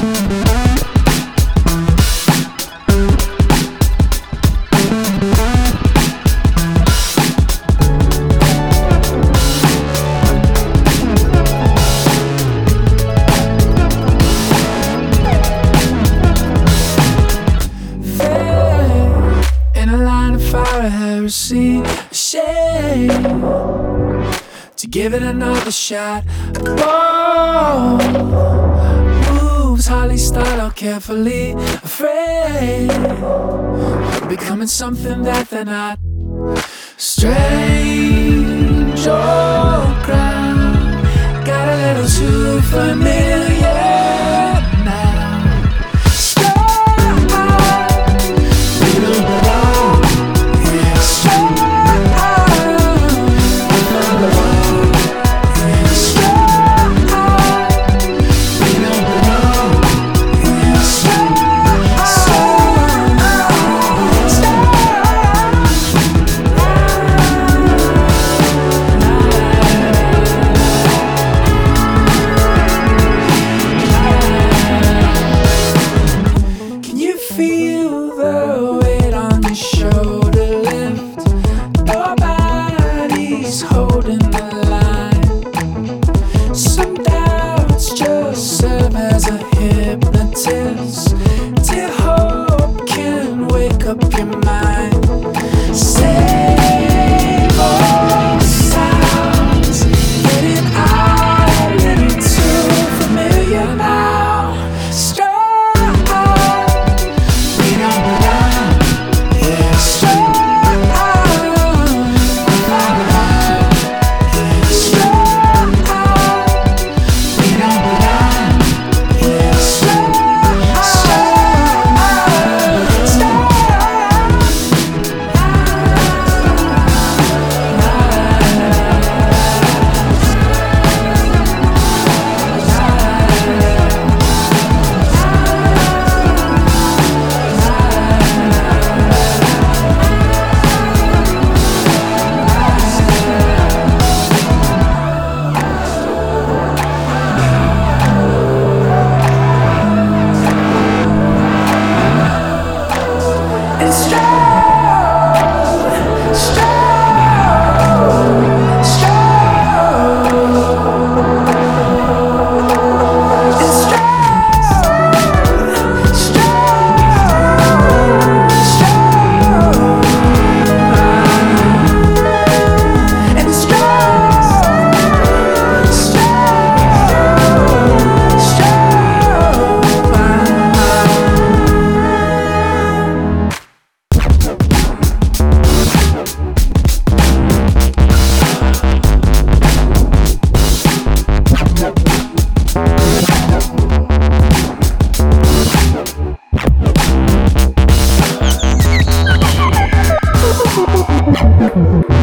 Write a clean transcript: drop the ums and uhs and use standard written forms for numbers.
Heresy, a shame to give it another shot. Whoa, moves hardly start out carefully, afraid of becoming something that they're not. Strange old ground, got a little too familiar. Feel the weight on your shoulder lift. Nobody's holding the line. Some doubts just serve as a hypnotist till hope can wake up your mind. Same old sounds, getting out a little too familiar now. Thank you.